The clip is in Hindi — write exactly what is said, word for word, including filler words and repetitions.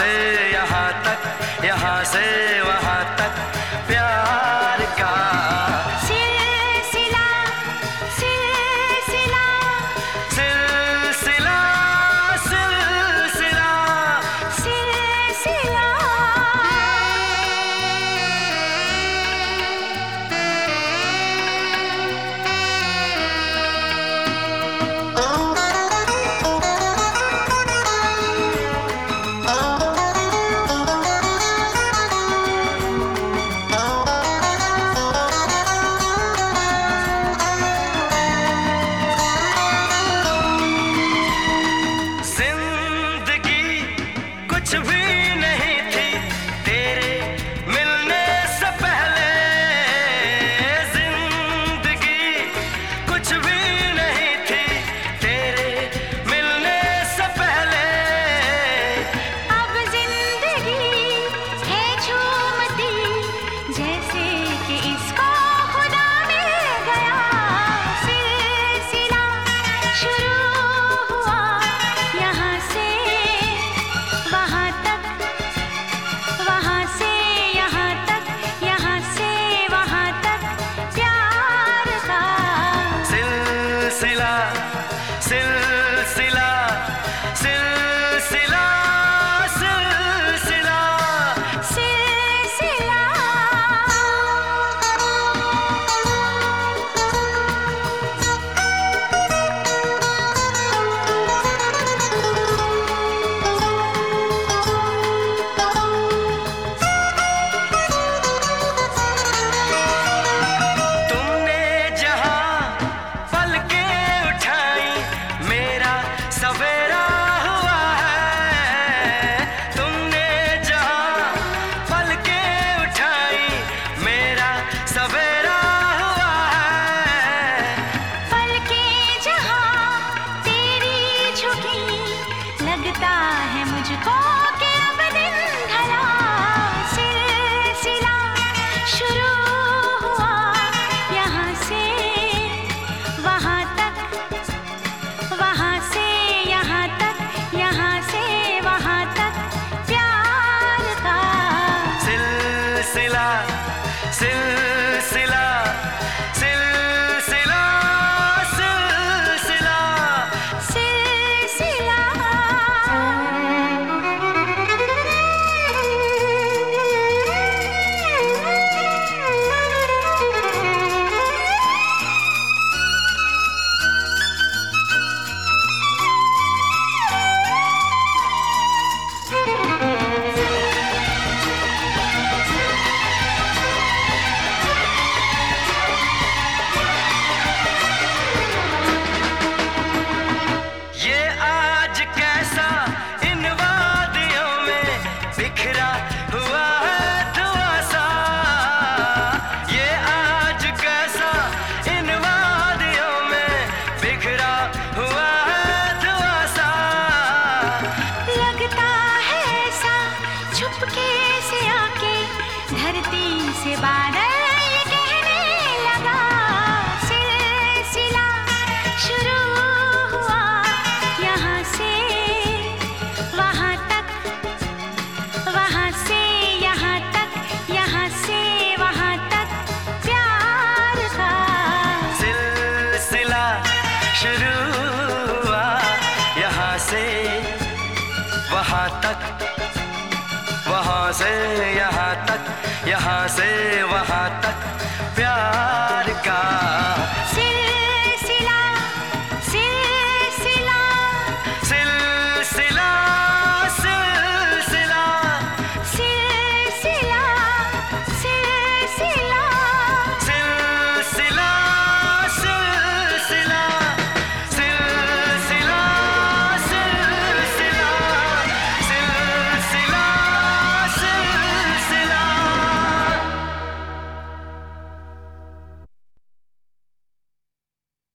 से यहाँ तक, यहाँ से वहाँ तक प्यार का सिलसिला सिलसिला सिलसिला सिलसिला सिलसिला। कुछ भी नहीं थी तेरे मिलने से पहले, जिंदगी कुछ भी नहीं थी तेरे मिलने से पहले। अब जिंदगी है झूमती जैसे कि इसको खुदा मिल गया। सिलसिला शुरू हुआ यहाँ से वहाँ तक, वहाँ से यहाँ तक, यहाँ से वहाँ तक प्यार का सिलसिला सिलसिला सिलसिला सिलसिला सिलसिला। तुमने जहाँ पलकें उठाई मेरा सवेरा हुआ है। तुमने जहाँ पलकें उठाई मेरा सवेरा हुआ है। पलकें जहाँ तेरी झुकी लगता है मुझको कि अब दिन ढला। सिलसिला शुरू हुआ यहाँ से वहाँ तक, वहाँ से यहाँ तक, यहाँ से वहाँ तक प्यार का सिलसिला सिलसिला सिलसिला सिलसिला सिलसिला। ये आज कैसा इन वादियों में बिखरा हुआ है धुआं सा। ये आज कैसा इन वादियों में बिखरा हुआ है धुआं सा। लगता है ऐसा छुपके से आके धरती से बादल ये कहने लगा। सिलसिला शुरू हुआ यहाँ से वहाँ तक, वहाँ से यहाँ तक, यहाँ से वहाँ तक प्यार का सिलसिला शुरू हुआ यहाँ से वहाँ तक, वहाँ से यहाँ तक, यहाँ से वहाँ तक